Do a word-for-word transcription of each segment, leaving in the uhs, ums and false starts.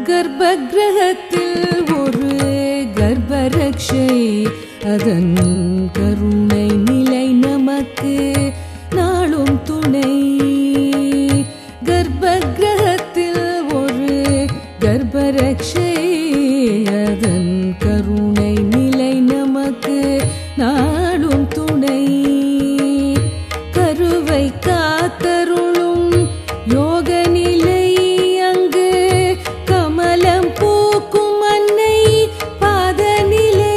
கர்ப்பகிரகத்தில் ஒரு கர்ப்பரக்ஷை அதன் கருணை நிலை நமக்கு நாளும் துணை. கர்ப்பகிரகத்தில் ஒரு கர்ப்பரக்ஷை அதன் கருணை நிலை நமக்கு நாளும் துணை. கருவை காத்தருளும் யோக நிலை அங்கு கமலம் பூக்கும் அன்னை பாதநிலை.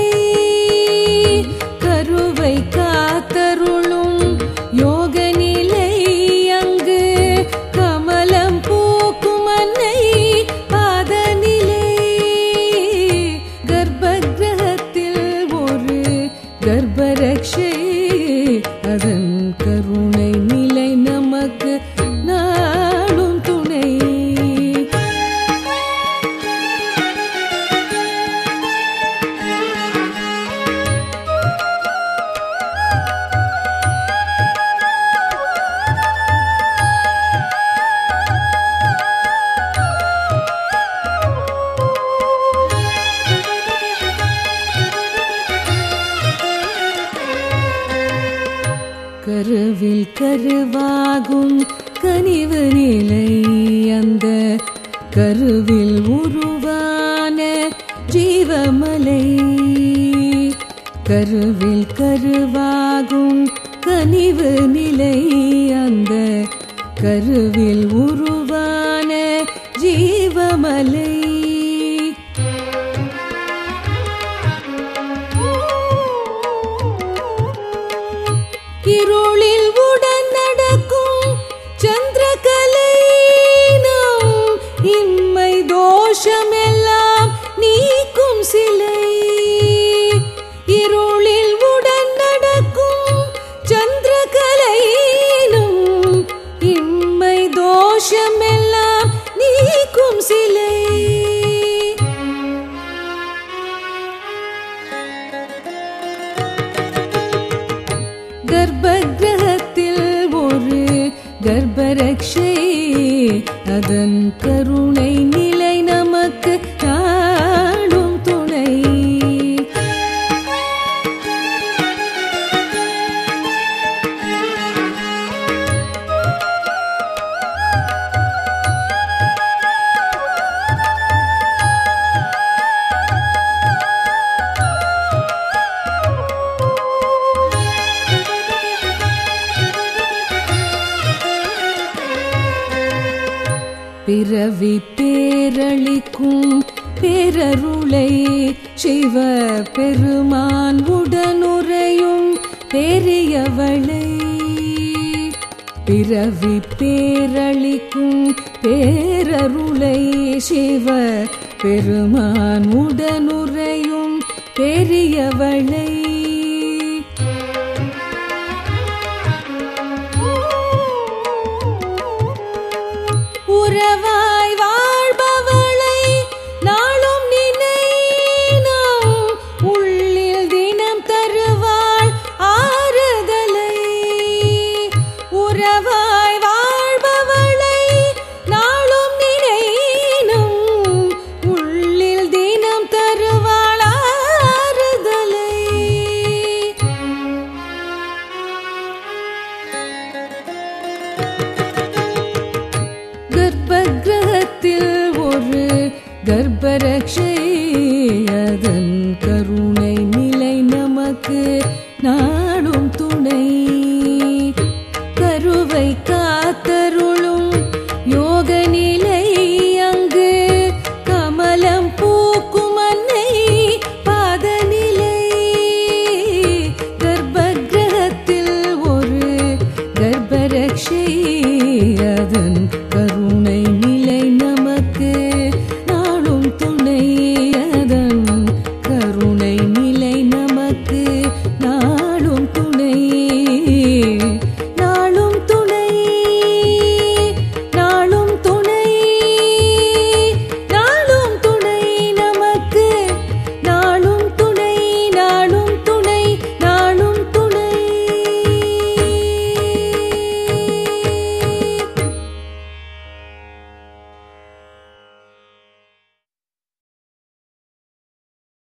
கருவை காத்தருளும் யோக நிலை அங்கு கமலம் பூக்கும் அன்னை பாதநிலை. கர்ப்பகிரகத்தில் ஒரு கர்ப்பரக்ஷை அதன் கருணை நிலை நமக்கு நாளும் துணை. கருவில் கருவாகும் கனிவு நிலை அந்த கருவில் உருவான ஜீவமலை. கருவில் கருவாகும் கனிவு நிலை அந்த கருவில் உருவான ஜீவமலை. இருளில் உடன் நடக்கும் சந்திரகலை நம் இம்மை தோஷமெல்லாம் நீக்கும் சிலை. இருளில் உடன் நடக்கும் சந்திரகலை நம் இம்மை தோஷமெல்லாம் நீக்கும் சிலை. கர்ப்பகிரகத்தில் ஒரு கர்ப்பரக்ஷை அதன் கருணை நிலை நமக்கு நாளும் துணை. பிறவி பேரளிக்கும் பேரருளை சிவ பெருமான் உடனுறையும் பெரியவளை. பிறவி பேரளிக்கும் பேரருளை சிவ பெருமான் உடனுறையும் பெரியவளை. உறவாய் வாழ்பவளை நாளும் நினைனம் உள்ளில் தினம் தருவாள் ஆறுதலை. உறவாய் வாழ்பவளை நாளும் நினைனம் உள்ளில் தினம் தருவாள் ஆறுதலை. கர்ப்பகிரகத்தில் ஒரு கர்ப்பரக்ஷை